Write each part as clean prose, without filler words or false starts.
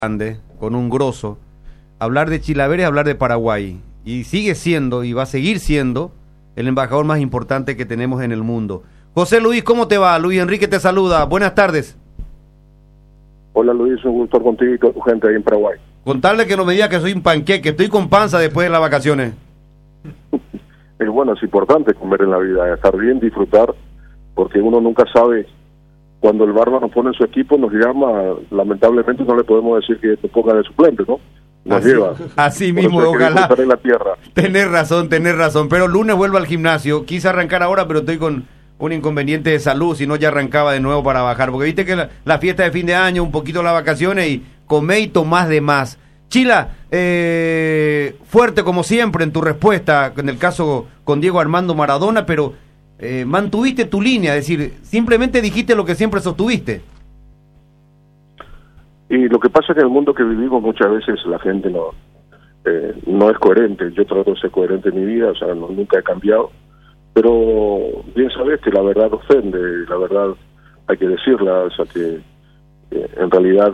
grande, con un grosso. Hablar de Chilavert es hablar de Paraguay. Y sigue siendo, y va a seguir siendo, el embajador más importante que tenemos en el mundo. José Luis, ¿cómo te va? Luis Enrique te saluda. Buenas tardes. Hola Luis, un gusto estar contigo y con tu gente ahí en Paraguay. Contarle que no me diga que soy un panqueque, estoy con panza después de las vacaciones. Es bueno, es importante comer en la vida, estar bien, disfrutar, porque uno nunca sabe. Cuando el bárbaro nos pone en su equipo, nos llama, lamentablemente no le podemos decir que te ponga de suplente, ¿no? Nos así, lleva. Así mismo, ojalá. En la tierra. Tenés razón. Pero lunes vuelvo al gimnasio. Quise arrancar ahora, pero estoy con un inconveniente de salud, si no ya arrancaba de nuevo para bajar. Porque viste que la fiesta de fin de año, un poquito las vacaciones y comé y tomás de más. Chila, fuerte como siempre en tu respuesta, en el caso con Diego Armando Maradona, pero mantuviste tu línea, es decir, simplemente dijiste lo que siempre sostuviste. Y lo que pasa es que en el mundo que vivimos muchas veces la gente no es coherente. Yo trato de ser coherente en mi vida, o sea, nunca he cambiado, pero bien sabes que la verdad ofende, la verdad hay que decirla, o sea que en realidad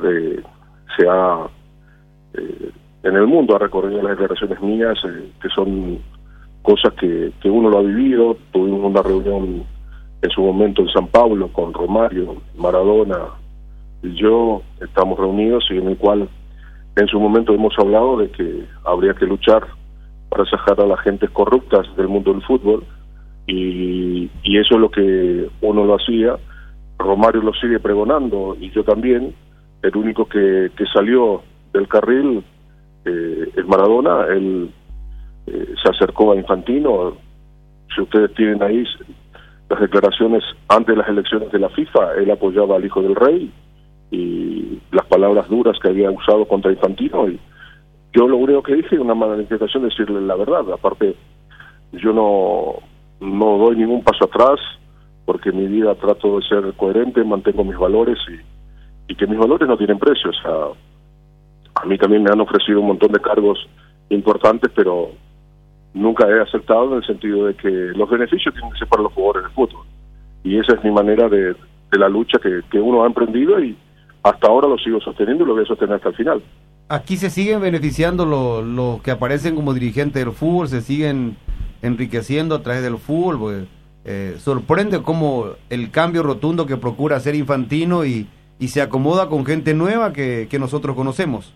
en el mundo ha recorrido las declaraciones mías, que son cosas que uno lo ha vivido. Tuvimos una reunión en su momento en San Pablo con Romario, Maradona y yo, estamos reunidos, y en el cual en su momento hemos hablado de que habría que luchar para sacar a las gentes corruptas del mundo del fútbol, y eso es lo que uno lo hacía. Romario lo sigue pregonando y yo también. El único que salió del carril es Maradona. Él se acercó a Infantino. Si ustedes tienen ahí las declaraciones antes de las elecciones de la FIFA, él apoyaba al hijo del rey y las palabras duras que había usado contra Infantino, y yo lo único que dije es una manifestación de decirle la verdad. Aparte, yo no doy ningún paso atrás, porque en mi vida trato de ser coherente, mantengo mis valores y que mis valores no tienen precio. O sea, a mí también me han ofrecido un montón de cargos importantes, pero nunca he aceptado, en el sentido de que los beneficios tienen que ser para los jugadores de fútbol, y esa es mi manera de la lucha que uno ha emprendido, y hasta ahora lo sigo sosteniendo y lo voy a sostener hasta el final. Aquí se siguen beneficiando los que aparecen como dirigentes del fútbol, se siguen enriqueciendo a través del fútbol, porque sorprende cómo el cambio rotundo que procura hacer Infantino y se acomoda con gente nueva que nosotros conocemos.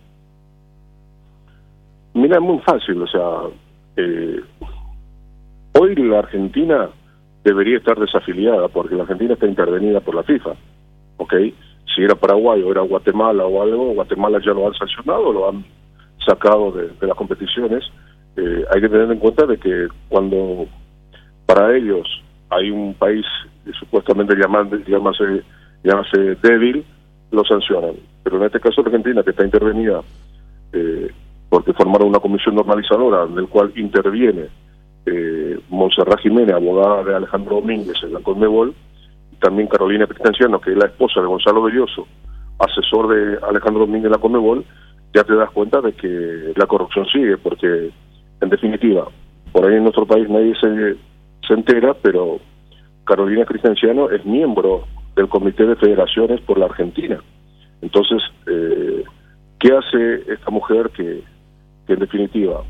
Mira, es muy fácil, o sea, hoy la Argentina debería estar desafiliada, porque la Argentina está intervenida por la FIFA, ¿ok? Si era Paraguay o era Guatemala o algo, Guatemala ya lo han sancionado, lo han sacado de las competiciones. Hay que tener en cuenta de que cuando para ellos hay un país supuestamente llámase débil, lo sancionan. Pero en este caso Argentina, que está intervenida porque formaron una comisión normalizadora en el cual interviene Montserrat Jiménez, abogada de Alejandro Domínguez en la Conmebol, y también Carolina Cristianciano, que es la esposa de Gonzalo Belloso, asesor de Alejandro Domínguez en la Conmebol, ya te das cuenta de que la corrupción sigue, porque en definitiva, por ahí en nuestro país nadie se entera, pero Carolina Cristianciano es miembro del Comité de Federaciones por la Argentina. Entonces, ¿qué hace esta mujer que en definitiva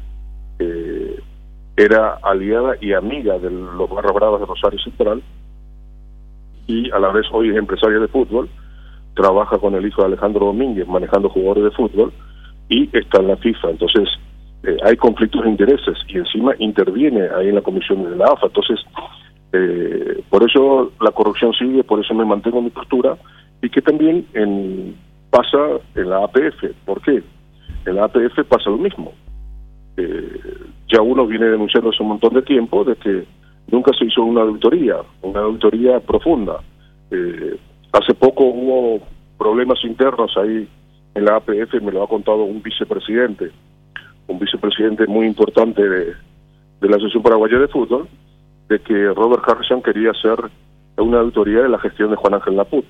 era aliada y amiga de los Barras Bravas de Rosario Central, y a la vez hoy es empresaria de fútbol, trabaja con el hijo de Alejandro Domínguez manejando jugadores de fútbol y está en la FIFA? Entonces, hay conflictos de intereses, y encima interviene ahí en la comisión de la AFA. Entonces, por eso la corrupción sigue, por eso me mantengo en mi postura, y que también pasa en la APF. ¿Por qué? En la APF pasa lo mismo. Ya uno viene denunciando hace un montón de tiempo de que nunca se hizo una auditoría profunda. Hace poco hubo problemas internos ahí en la APF, me lo ha contado un vicepresidente muy importante de la Asociación Paraguaya de Fútbol, de que Robert Harrison quería hacer una auditoría de la gestión de Juan Ángel Naput,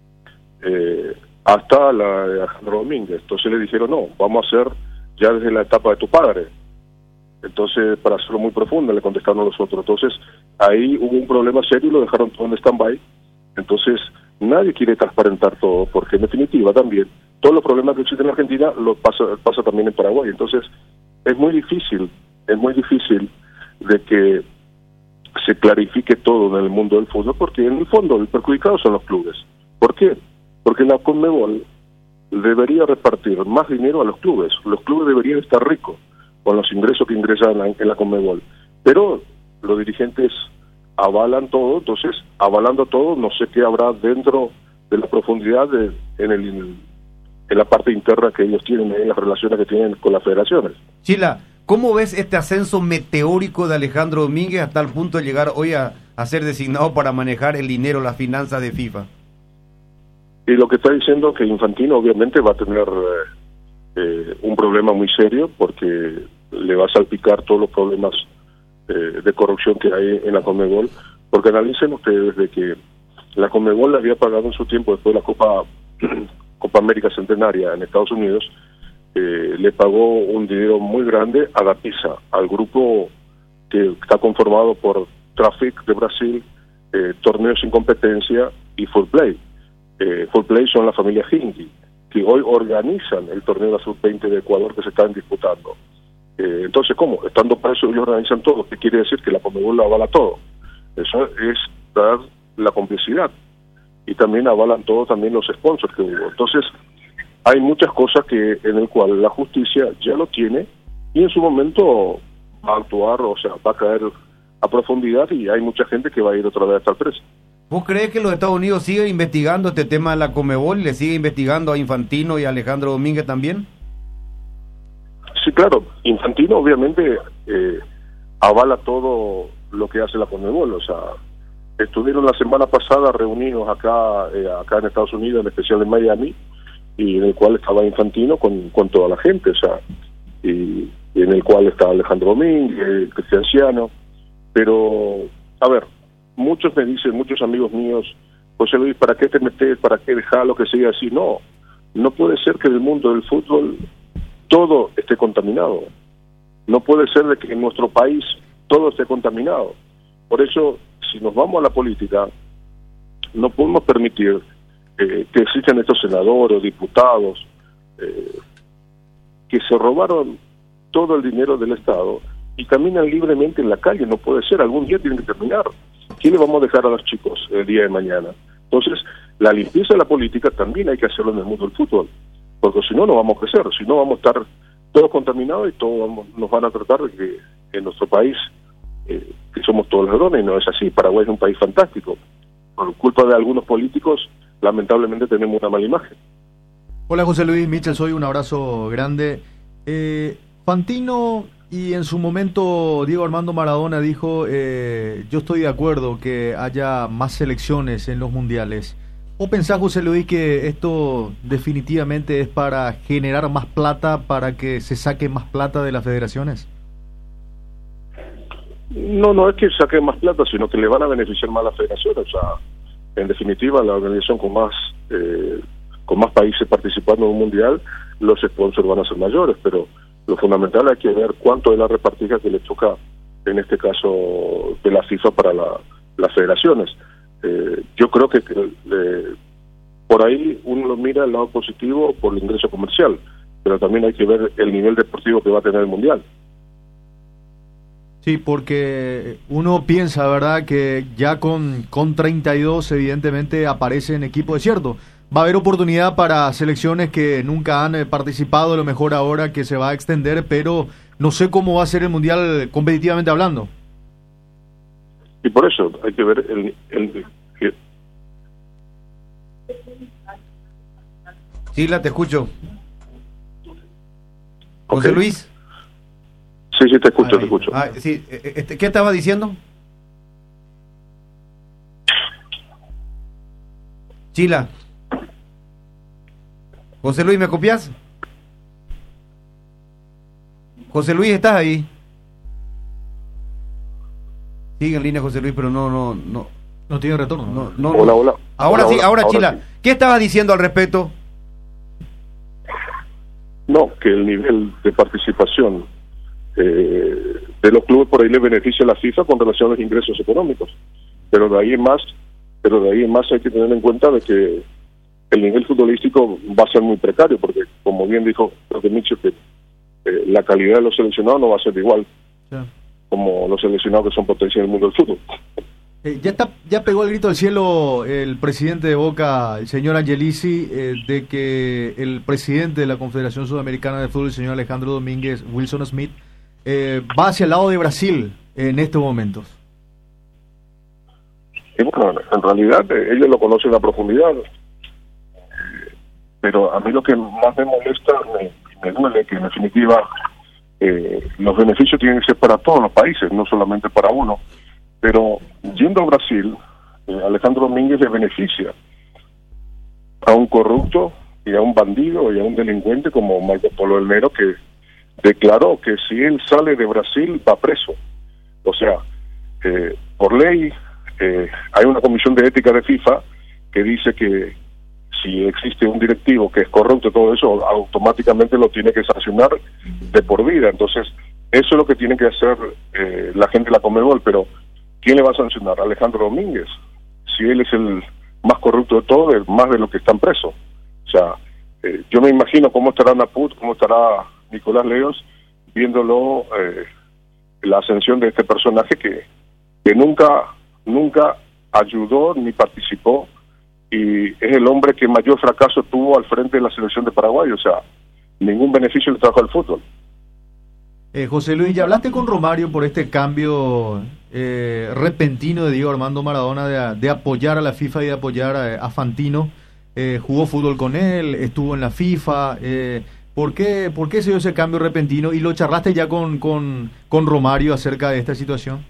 hasta la de Alejandro Domínguez. Entonces le dijeron, no, vamos a hacer ya desde la etapa de tu padre. Entonces, para hacerlo muy profundo, le contestaron los otros. Entonces, ahí hubo un problema serio y lo dejaron todo en stand-by. Entonces, nadie quiere transparentar todo, porque en definitiva también todos los problemas que existen en Argentina lo pasa también en Paraguay. Entonces es muy difícil de que se clarifique todo en el mundo del fútbol, porque en el fondo el perjudicado son los clubes. ¿Por qué? Porque la Conmebol debería repartir más dinero a los clubes deberían estar ricos con los ingresos que ingresan en la Conmebol, pero los dirigentes avalan todo. Entonces, avalando todo, no sé qué habrá dentro de la profundidad en la parte interna que ellos tienen, en las relaciones que tienen con las federaciones. Chila, ¿cómo ves este ascenso meteórico de Alejandro Domínguez hasta el punto de llegar hoy a ser designado para manejar el dinero, las finanzas de FIFA? Y lo que está diciendo que Infantino obviamente va a tener un problema muy serio, porque le va a salpicar todos los problemas de corrupción que hay en la Conmebol, porque analicen ustedes de que la Conmebol le había pagado en su tiempo, después de la Copa América Centenaria en Estados Unidos, le pagó un dinero muy grande a la PISA, al grupo que está conformado por Traffic de Brasil, Torneos sin Competencia y Full Play. Full Play son la familia Hinky, que hoy organizan el torneo de la Sub-20 de Ecuador que se están disputando. Entonces, ¿cómo? Estando para eso, ellos organizan todo. ¿Qué quiere decir? Que la Conmebol lo avala todo. Eso es dar la complicidad. Y también avalan todo, también los sponsors que hubo. Entonces, hay muchas cosas en el cual la justicia ya lo tiene y en su momento va a actuar, o sea, va a caer a profundidad, y hay mucha gente que va a ir otra vez a estar presa. ¿Vos crees que los Estados Unidos siguen investigando este tema de la Conmebol y le sigue investigando a Infantino y a Alejandro Domínguez también? Sí, claro. Infantino obviamente avala todo lo que hace la Conmebol. O sea, estuvieron la semana pasada reunidos acá en Estados Unidos, en especial en Miami, y en el cual estaba Infantino con toda la gente, o sea, y en el cual está Alejandro Domínguez, Cristian Ciano. Pero, a ver, muchos me dicen, muchos amigos míos, José Luis, ¿para qué te metes? ¿Para qué dejarlo que siga así? No puede ser que en el mundo del fútbol todo esté contaminado. No puede ser de que en nuestro país todo esté contaminado. Por eso, si nos vamos a la política, no podemos permitir que existan estos senadores o diputados que se robaron todo el dinero del Estado y caminan libremente en la calle. No puede ser, algún día tienen que terminar. ¿Qué le vamos a dejar a los chicos el día de mañana? Entonces, la limpieza de la política también hay que hacerlo en el mundo del fútbol, porque si no, no vamos a crecer, si no vamos a estar todos contaminados y todos nos van a tratar de que en nuestro país, que somos todos ladrones, y no es así. Paraguay es un país fantástico. Por culpa de algunos políticos, lamentablemente tenemos una mala imagen. Hola José Luis, Michel, soy un abrazo grande. Fantino y en su momento Diego Armando Maradona dijo, yo estoy de acuerdo que haya más selecciones en los mundiales. ¿O pensás, José Luis, que esto definitivamente es para generar más plata, para que se saque más plata de las federaciones? No es que saquen más plata, sino que le van a beneficiar más a las federaciones. O sea, en definitiva, la organización con más países participando en un mundial, los sponsors van a ser mayores, pero lo fundamental hay que ver cuánto es la repartija que le toca, en este caso, de la FIFA para las federaciones. Yo creo que por ahí uno lo mira al lado positivo por el ingreso comercial, pero también hay que ver el nivel deportivo que va a tener el mundial. Sí, porque uno piensa, ¿verdad?, que ya con 32 evidentemente aparecen equipos, es cierto. Va a haber oportunidad para selecciones que nunca han participado, a lo mejor ahora que se va a extender, pero no sé cómo va a ser el mundial competitivamente hablando. Y por eso hay que ver Sí, te escucho. José Okay. Luis. Sí, te escucho. Sí, ¿qué estaba diciendo? Chila. José Luis, ¿me copias? José Luis, ¿estás ahí? Sigue en línea José Luis, pero no tiene retorno. No. Hola. Ahora sí, ahora Chila. sí. ¿Qué estabas diciendo al respecto? No, que el nivel de participación de los clubes por ahí le beneficia a la FIFA con relación a los ingresos económicos, pero de ahí en más hay que tener en cuenta de que el nivel futbolístico va a ser muy precario, porque como bien dijo Micho, que la calidad de los seleccionados no va a ser igual como los seleccionados que son potencia del mundo del fútbol. Ya pegó el grito al cielo el presidente de Boca, el señor Angelici, de que el presidente de la Confederación Sudamericana de Fútbol, el señor Alejandro Domínguez Wilson Smith, va hacia el lado de Brasil en estos momentos. Y bueno, en realidad ellos lo conocen a profundidad, pero a mí lo que más me molesta, me duele que en definitiva los beneficios tienen que ser para todos los países, no solamente para uno. Pero yendo a Brasil, Alejandro Domínguez le beneficia a un corrupto y a un bandido y a un delincuente como Marco Polo del Nero, que declaró que si él sale de Brasil va preso. O sea, por ley hay una comisión de ética de FIFA que dice que si existe un directivo que es corrupto, todo eso automáticamente lo tiene que sancionar de por vida. Entonces, eso es lo que tiene que hacer la gente de la Conmebol, pero ¿quién le va a sancionar? Alejandro Domínguez. Si él es el más corrupto de todos, es más de los que están presos. O sea, yo me imagino cómo estará Naput, cómo estará Nicolás Leos, viéndolo, la ascensión de este personaje que nunca ayudó ni participó, y es el hombre que mayor fracaso tuvo al frente de la selección de Paraguay. O sea, ningún beneficio le trajo al fútbol. José Luis, ¿ya hablaste con Romario por este cambio repentino de Diego Armando Maradona de apoyar a la FIFA y de apoyar a Fantino? Jugó fútbol con él, estuvo en la FIFA. ¿Por qué se dio ese cambio repentino? ¿Y lo charlaste ya con Romario acerca de esta situación?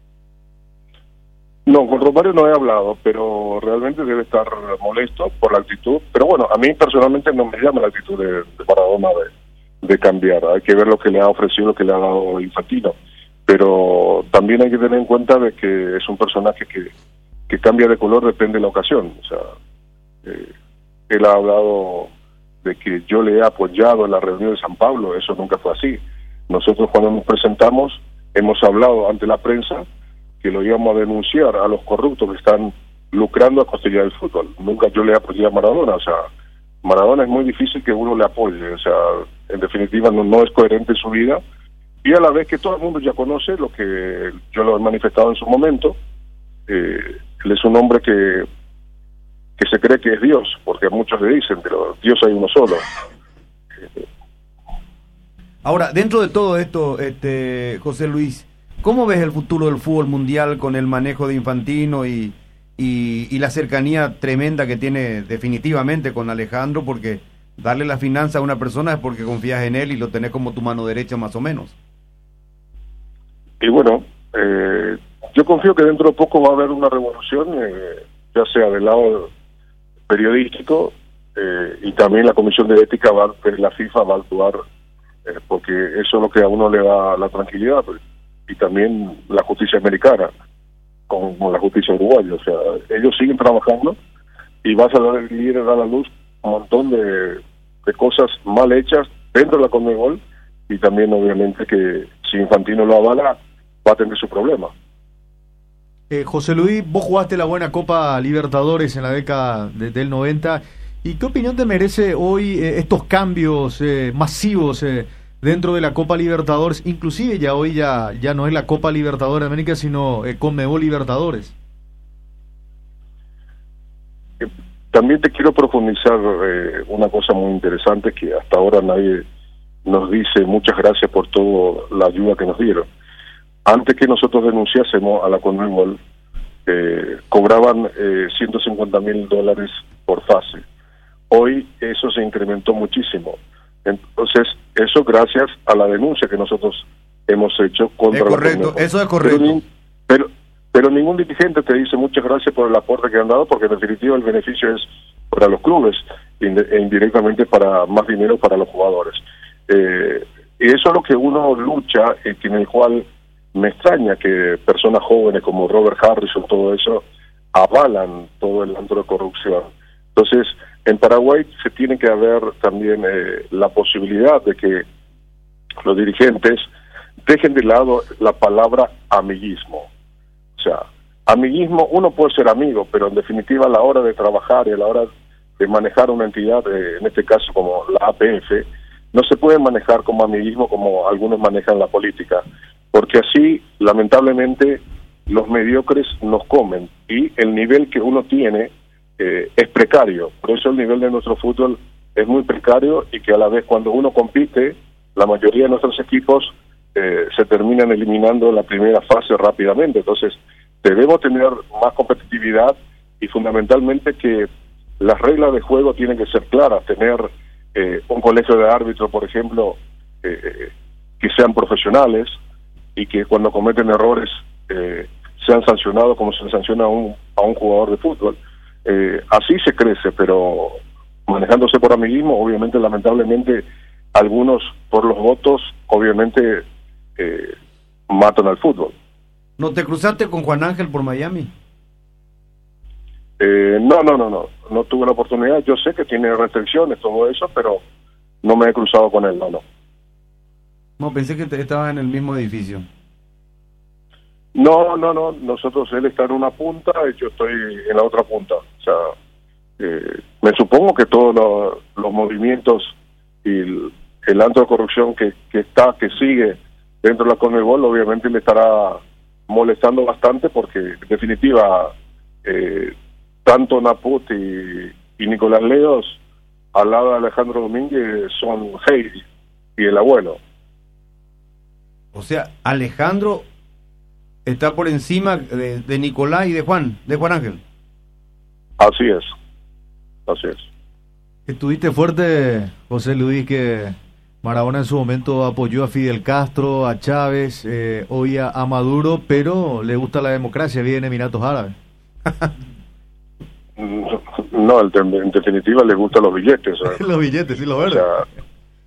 No, con Romario no he hablado, pero realmente debe estar molesto por la actitud. Pero bueno, a mí personalmente no me llama la actitud de Maradona de cambiar. Hay que ver lo que le ha ofrecido, lo que le ha dado Infantino. Pero también hay que tener en cuenta de que es un personaje que cambia de color, depende de la ocasión. O sea, él ha hablado de que yo le he apoyado en la reunión de San Pablo. Eso nunca fue así. Nosotros cuando nos presentamos hemos hablado ante la prensa que lo íbamos a denunciar a los corruptos que están lucrando a costilla del fútbol. Nunca yo le apoyé a Maradona. O sea, Maradona es muy difícil que uno le apoye. O sea, en definitiva no es coherente en su vida, y a la vez que todo el mundo ya conoce lo que yo lo he manifestado en su momento. Él es un hombre que se cree que es Dios, porque muchos le dicen, pero Dios hay uno solo. Ahora, dentro de todo esto, José Luis, ¿cómo ves el futuro del fútbol mundial con el manejo de Infantino y la cercanía tremenda que tiene definitivamente con Alejandro? Porque darle la finanza a una persona es porque confías en él y lo tenés como tu mano derecha más o menos. Y bueno, yo confío que dentro de poco va a haber una revolución, ya sea del lado periodístico, y también la comisión de ética de la FIFA va a actuar, porque eso es lo que a uno le da la tranquilidad, y también la justicia americana con la justicia uruguaya. O sea, ellos siguen trabajando y vas a dar a la luz un montón de cosas mal hechas dentro de la Conmebol, y también obviamente que si Infantino lo avala va a tener su problema. José Luis, vos jugaste la buena Copa Libertadores en la década del 90, ¿y qué opinión te merece hoy estos cambios masivos dentro de la Copa Libertadores? Inclusive ya hoy ya no es la Copa Libertadores de América, sino Conmebol Libertadores. También te quiero profundizar una cosa muy interesante que hasta ahora nadie nos dice. Muchas gracias por toda la ayuda que nos dieron. Antes que nosotros denunciásemos a la Conmebol, cobraban $150,000 por fase. Hoy eso se incrementó muchísimo. Entonces, eso gracias a la denuncia que nosotros hemos hecho contra la Conmebol. Eso es correcto. Pero ningún dirigente te dice muchas gracias por el aporte que han dado, porque en definitiva el beneficio es para los clubes e indirectamente para más dinero para los jugadores. Y eso es lo que uno lucha, en el cual me extraña que personas jóvenes como Robert Harrison, todo eso, avalan todo el antro de corrupción. Entonces, en Paraguay se tiene que haber también la posibilidad de que los dirigentes dejen de lado la palabra amiguismo. O sea, amiguismo, uno puede ser amigo, pero en definitiva a la hora de trabajar y a la hora manejar una entidad, en este caso como la APF, no se puede manejar como amiguismo como algunos manejan la política, porque así, lamentablemente, los mediocres nos comen y el nivel que uno tiene es precario. Por eso el nivel de nuestro fútbol es muy precario y que a la vez cuando uno compite, la mayoría de nuestros equipos se terminan eliminando en la primera fase rápidamente. Entonces, debemos tener más competitividad y fundamentalmente que las reglas de juego tienen que ser claras, tener un colegio de árbitros, por ejemplo, que sean profesionales y que cuando cometen errores sean sancionados como se sanciona a un jugador de fútbol. Así se crece, pero manejándose por amiguismo, obviamente, lamentablemente, algunos por los votos, obviamente, matan al fútbol. ¿No te cruzaste con Juan Ángel por Miami? No tuve la oportunidad. Yo sé que tiene restricciones, todo eso, pero no me he cruzado con él, no. No, pensé que estabas en el mismo edificio. No, nosotros, él está en una punta y yo estoy en la otra punta. O sea, me supongo que todos los movimientos y el antro de corrupción que sigue dentro de la Conmebol, obviamente le estará molestando bastante porque, en definitiva, tanto Naput y Nicolás Leos, al lado de Alejandro Domínguez, son Heidi y el abuelo. O sea, Alejandro está por encima de Nicolás y de Juan Ángel. Así es. Estuviste fuerte, José Luis, que Maradona en su momento apoyó a Fidel Castro, a Chávez, hoy a Maduro, pero le gusta la democracia, vive en Emiratos Árabes. No, en definitiva le gustan los billetes. Los billetes, sí, lo verdes. O sea,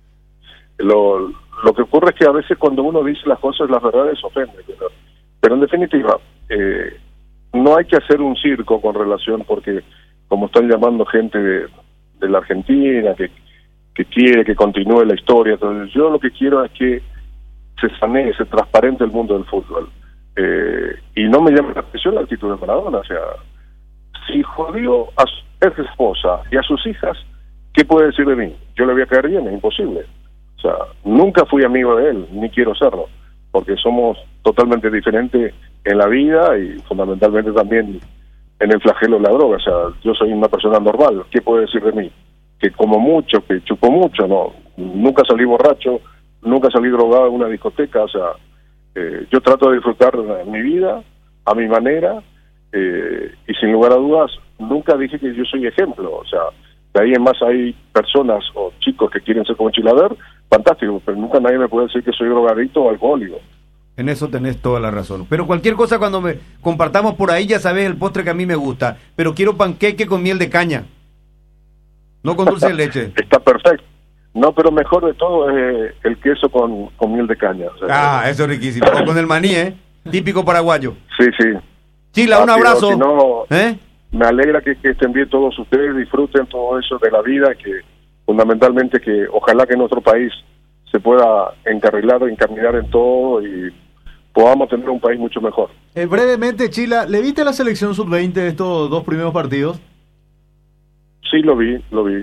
lo que ocurre es que a veces cuando uno dice las cosas, las verdades ofenden. Pero en definitiva, no hay que hacer un circo con relación, porque como están llamando gente de la Argentina, que quiere que continúe la historia, entonces yo lo que quiero es que se sanee, se transparente el mundo del fútbol. Y no me llama la atención la actitud de Maradona. O sea, si jodió a su ex esposa y a sus hijas, ¿qué puede decir de mí? Yo le voy a caer bien, es imposible. O sea, nunca fui amigo de él, ni quiero serlo, porque somos totalmente diferentes en la vida y fundamentalmente también en el flagelo de la droga. O sea, yo soy una persona normal, ¿qué puede decir de mí? Que como mucho, que chupo mucho, no, nunca salí borracho, nunca salí drogado en una discoteca. O sea, yo trato de disfrutar mi vida a mi manera, y sin lugar a dudas nunca dije que yo soy ejemplo. O sea, de ahí en más hay personas o chicos que quieren ser como Chilaver, fantástico, pero nunca nadie me puede decir que soy drogadicto o alcohólico. En eso tenés toda la razón. Pero cualquier cosa cuando me compartamos por ahí, ya sabes el postre que a mí me gusta, pero quiero panqueque con miel de caña, no con dulce de leche. Está perfecto. No, pero mejor de todo es el queso con miel de caña. O sea, eso es riquísimo. O con el maní, típico paraguayo. Sí. Chila, un abrazo. Si no, me alegra que estén bien todos ustedes, disfruten todo eso de la vida, que fundamentalmente que ojalá que nuestro país se pueda encarrilar, encaminar en todo y podamos tener un país mucho mejor. Brevemente, Chila, ¿le viste la selección sub-20 de estos dos primeros partidos? Sí, lo vi,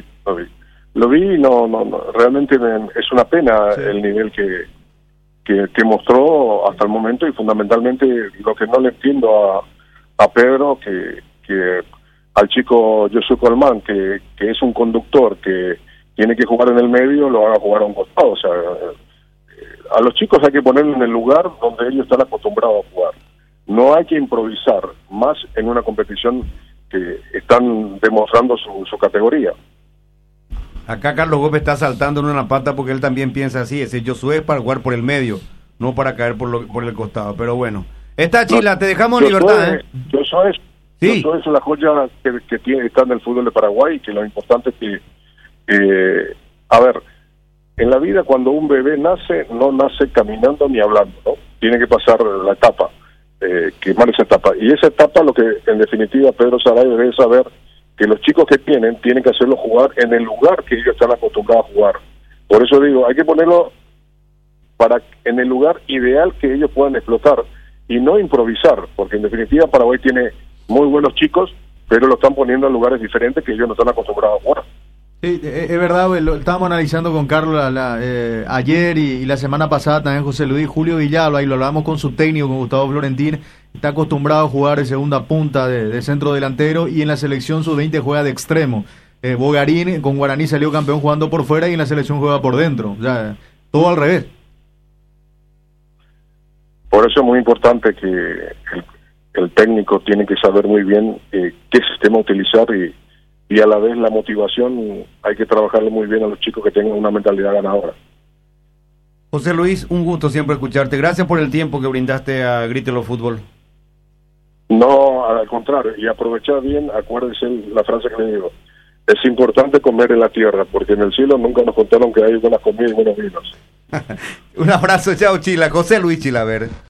no, realmente es una pena el nivel que mostró hasta el momento, y fundamentalmente lo que no le entiendo a Pedro, que al chico Josué Colmán, que es un conductor que tiene que jugar en el medio, lo haga jugar a un costado. O sea, a los chicos hay que ponerlos en el lugar donde ellos están acostumbrados a jugar. No hay que improvisar, más en una competición que están demostrando su categoría. Acá Carlos Gómez está saltando en una pata porque él también piensa así. Ese Josué es para jugar por el medio, no para caer por el costado. Pero bueno, esta Chila, te dejamos en libertad. Josué es la joya que está en el fútbol de Paraguay, y que lo importante es que a ver, en la vida cuando un bebé nace, no nace caminando ni hablando, ¿no? Tiene que pasar la etapa, quemar esa etapa. Y esa etapa, lo que en definitiva Pedro Saray debe saber, que los chicos que tienen que hacerlo jugar en el lugar que ellos están acostumbrados a jugar. Por eso digo, hay que ponerlo en el lugar ideal que ellos puedan explotar y no improvisar, porque en definitiva Paraguay tiene muy buenos chicos, pero lo están poniendo en lugares diferentes que ellos no están acostumbrados a jugar. Sí, es verdad, lo estábamos analizando con Carlos ayer y la semana pasada también José Luis. Julio Villalba, y lo hablamos con su técnico, con Gustavo Florentín, está acostumbrado a jugar de segunda punta, de centro delantero, y en la selección sub-20 juega de extremo. Bogarín con Guaraní salió campeón jugando por fuera y en la selección juega por dentro, o sea, todo al revés. Por eso es muy importante que el técnico tiene que saber muy bien qué sistema utilizar y a la vez la motivación hay que trabajarle muy bien a los chicos que tengan una mentalidad ganadora. José Luis, un gusto siempre escucharte. Gracias por el tiempo que brindaste a Grítelo Fútbol. No, al contrario, y aprovechar bien, acuérdense la frase que le digo, es importante comer en la tierra, porque en el cielo nunca nos contaron que hay buena comida y buenos vinos. Un abrazo, chao Chila, José Luis Chilaver.